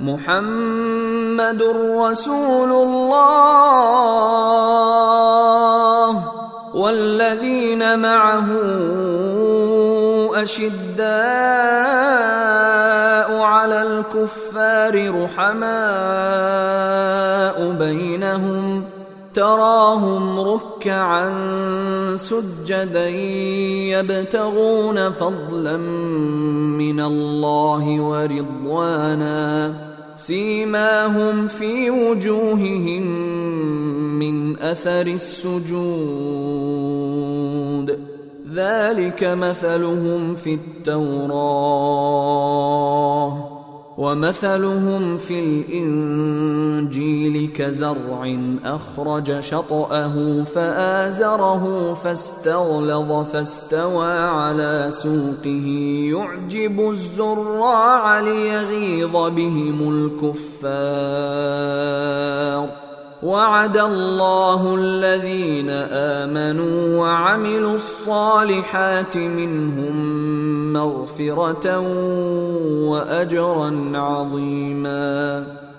محمد رسول الله والذين معه أشداء على الكفار رحماء بينهم تراهم ركعا سجدا يبتغون فضلا من الله ورضوانا سيماهم في وجوههم من أثر السجود ذلك مثلهم في التوراة ومثلهم في الإنجيل كزرع أخرج شطأه فآزره فاستغلظ فاستوى على سوقه يعجب الزراع ليغيظ بهم الكفار وعد الله الذين آمنوا وعملوا الصالحات منهم مغفرة وأجرا عظيما.